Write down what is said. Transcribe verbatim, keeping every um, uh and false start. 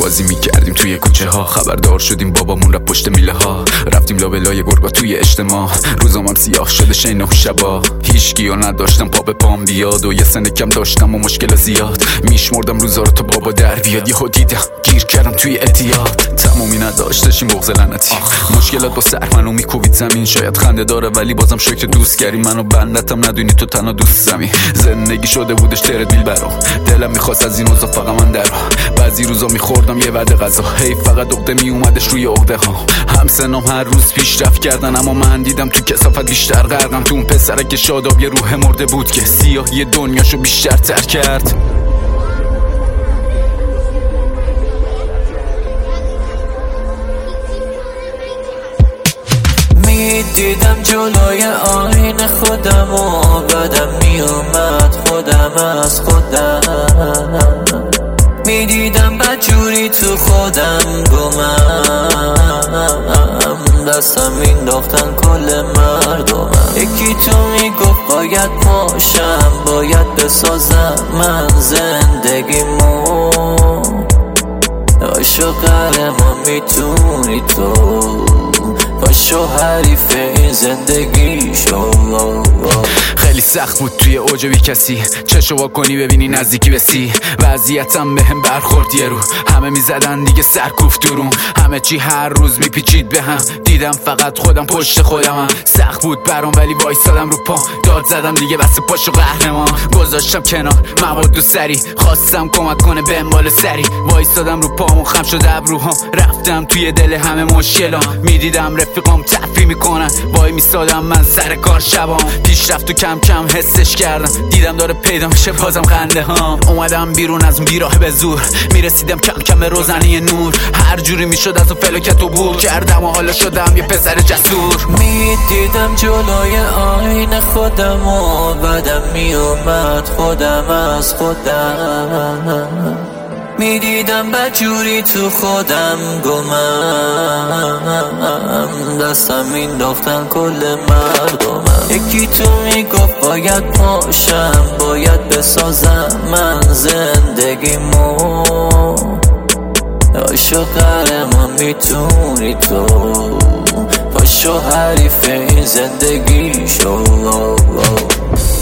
بازی میکردیم توی کوچه ها، خبردار شدیم بابامون رفت پشت میله ها، رفتیم لابلای گربا توی اجتماع، روزام هم سیاه شده شینه و شبا، هیچگیو نداشتم پا به پام بیاد و یه سنه کم داشتم و مشکل زیاد، میشمردم روزا رو تا بابا در بیاد، یهو دیدم گیر کردم توی اعتیاد، تمومی نداشتشیم بغض لعنتی، مشکلات با سر منو میکوبید زمین، شاید خنده داره ولی بازم شکر دوست کردی منو، بندتم ندونی تو تنها دوست زمین، زندگی شده بودش تردمیل برام، دلم میخواست از این روزا فقط من درا، بعضی روزا میخوردم یه وعده غذا، هی فقط عقده میومدش روی عقده ها، همسنام هر روز پیشرفت کردن اما من دیدم تو کثافت بیشتر غرقم، تو اون پسره که شاداب یه روح مرده بود که سیاهی دنیاشو بیشتر تر کرد. دیدم جلوی آینه خودم و بدم میومد خودم از خودم، میدیدم بدجوری تو خودم گمم، دستم مینداختن کل مردمم، یکی تو میگفت باید پاشم باید بسازم من زندگیمو، عاشق قهرمان میتونی تو باشو حریف این زندگی شو. خیلی سخت بود توی اوج بی کسی چشو وا کنی ببینی نزدیکی بسی، وضعیتم بهم برخورد یه رو، همه میزدن دیگه سرکوف درون، همه چی هر روز میپیچید به هم، دیدم فقط خودم پشت خودمم، سخت بود برام ولی وایسادم رو پا، داد زدم دیگه بس پاشو قهرمان، گذاشتم کنار مواد و سری، خواستم کمک کنه بهم بالا سری، وایسادم رو پامون خم شد ابروهام، رفتم توی دل همه مشکلام، میدیدم رفیقام تفریح میکنن وای میستادم من سر کار شبام، پیشرفت و کم کم حسش کردم، دیدم داره پیدا میشه بازم خنده ها، اومدم بیرون از اون بیراه به زور، میرسیدم کم کم به روزنه نور، هر جوری میشد از اون فلکت عبور کردم و حالا شدم یه پسر جسور، میدیدم جلوی آینه خودم و بدم میومد خودم از خودم، میدیدم بدجوری تو خودم گمم، دستم مینداختن کل مردمم، یکی تو میگفت باید پاشم باید بسازم من زندگیمو، عاشق قهرمان میتونی تو باشو حریف این زندگی شو.